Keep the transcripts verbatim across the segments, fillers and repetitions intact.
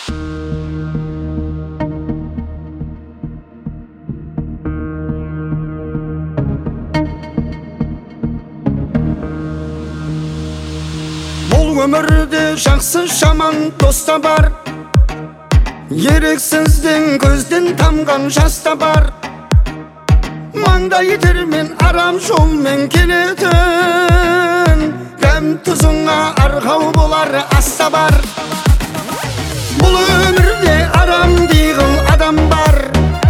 Өмірде жақсы жаман дос та бар, еріксіздің көзден тамған жас та бар. Маңдай термен арам жолмен келетін, дәм тұзыңа арқау болар ас та бар. Бұл өмірде арам дейгіл адам бар,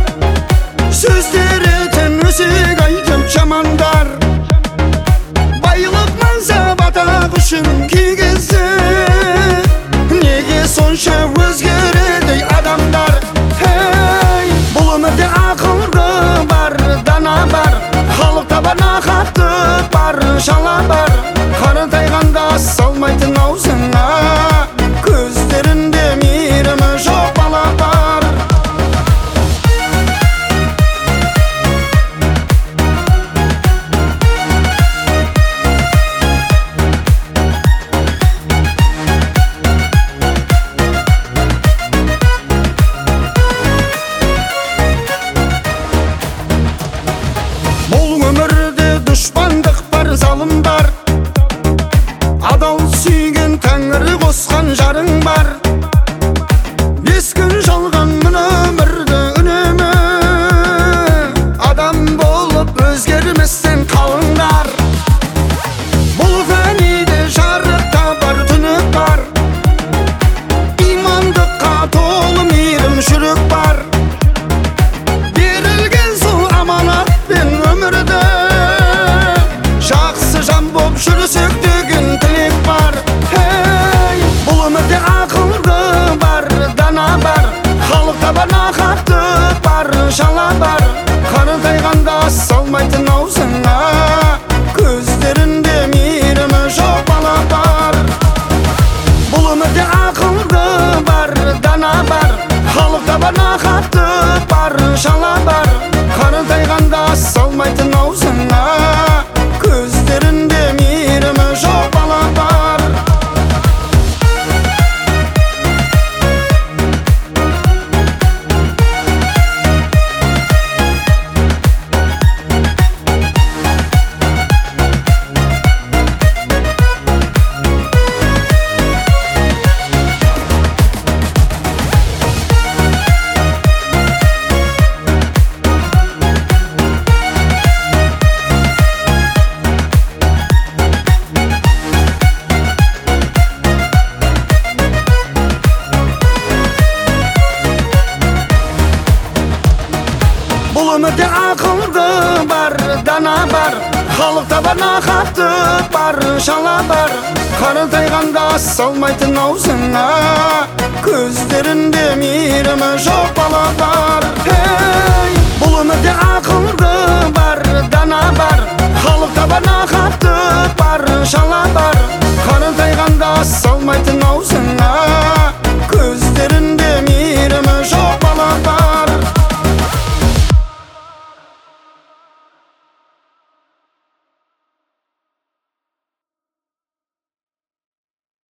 сөздеретін өсек айтып жамандар. Байлық мансап атақ үшін кигізді, неге сонша өзгереді адамдар? Хей, бұл өмірде ақылды бар, дана бар, халықта бар нақақтық бар, шала бар. Қаратайғанда салмайтын аузыңа, көздерінде мейірімі жоқ бала бар. Дұшпандық бар, залым бар, адал сүйген тәңірі қосқан жарың бар. Бес күн жалған мына өмірді үнемі, адам болып өзгерместен қалыңдар. Бұл фәниде жарықта бар, түнек бар, имандыққа толы мейірім жүрек бар. Берілген сол аманатпен өмірді, жақсы жан боп жүрсек деген тілек бар. Хей, бұл өмірде ақылды бар, дана бар, халықта бар нақақтық бар, шала бар. Қаратайғанда салмайтын аузыңа, көздерінде мейірімі жоқ бала бар. Бұл өмірде ақылды бар, дана бар, халықта бар нақақтық бар, шала бар. Қаратайғанда салмайтын аузыңа, көздерінде мейірімі жоқ бала бар. Бұл өмірде ақылды бар, дана бар, халықта бар нақақтық бар, шала бар. Қаратайғанда салмайтын аузыңа, көздерінде мейірімі жоқ бала бар. Хей!